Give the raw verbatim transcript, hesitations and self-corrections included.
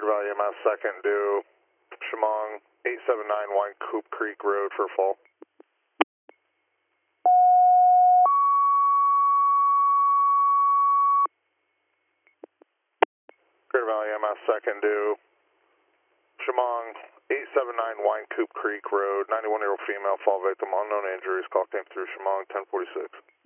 Valley M S second due Chemung eight seven nine Wine Coop Creek Road for fall. Clear Valley M S second due Chemung eight seven nine Wine Coop Creek Road, ninety-one year old female, fall victim, unknown injuries, call came through Chemung ten forty-six.